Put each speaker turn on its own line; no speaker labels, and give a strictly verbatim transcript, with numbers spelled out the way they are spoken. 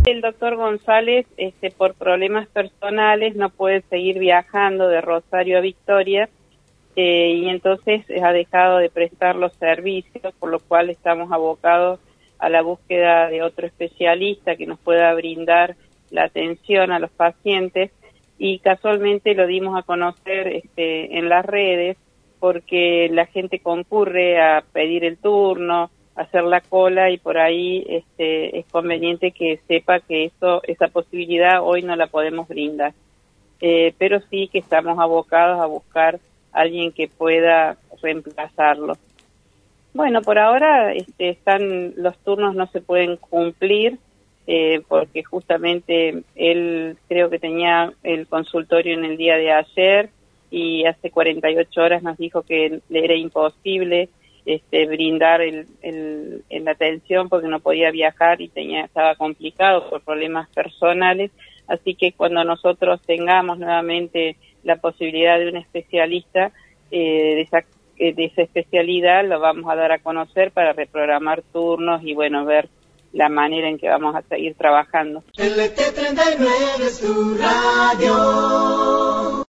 El doctor González, este, por problemas personales, no puede seguir viajando de Rosario a Victoria eh, y entonces ha dejado de prestar los servicios, por lo cual estamos abocados a la búsqueda de otro especialista que nos pueda brindar la atención a los pacientes, y casualmente lo dimos a conocer este, en las redes porque la gente concurre a pedir el turno, hacer la cola, y por ahí este, es conveniente que sepa que eso, esa posibilidad hoy no la podemos brindar. Eh, pero sí que estamos abocados a buscar a alguien que pueda reemplazarlo. Bueno, por ahora este, están los turnos no se pueden cumplir eh, porque justamente él creo que tenía el consultorio en el día de ayer y hace cuarenta y ocho horas nos dijo que le era imposible Este, brindar el, el, el atención porque no podía viajar y tenía estaba complicado por problemas personales, así que cuando nosotros tengamos nuevamente la posibilidad de un especialista eh, de, esa, de esa especialidad, lo vamos a dar a conocer para reprogramar turnos y bueno, ver la manera en que vamos a seguir trabajando.
L T treinta y nueve es tu radio.